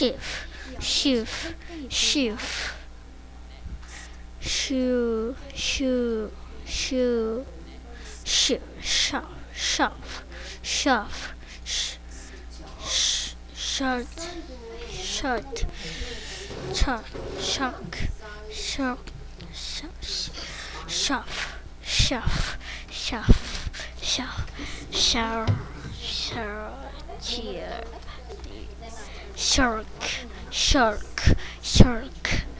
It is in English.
shift, shift, shift, shoe, shoe, shoe, shoe, shove, shove, shove, shirt, shirt, chuck, chuck, shark, shove, shove, shove, shove, shower, shower, cheer, shark, shark, shark.